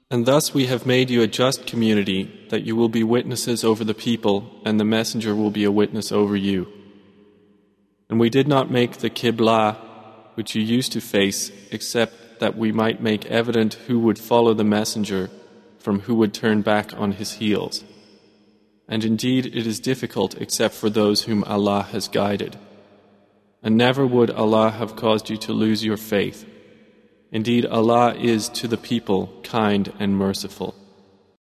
And thus we have made you a just community, that you will be witnesses over the people, and the Messenger will be a witness over you. And we did not make the Qibla, which you used to face, except that we might make evident who would follow the Messenger from who would turn back on his heels. And indeed it is difficult except for those whom Allah has guided. And never would Allah have caused you to lose your faith. Indeed, Allah is to the people kind and merciful.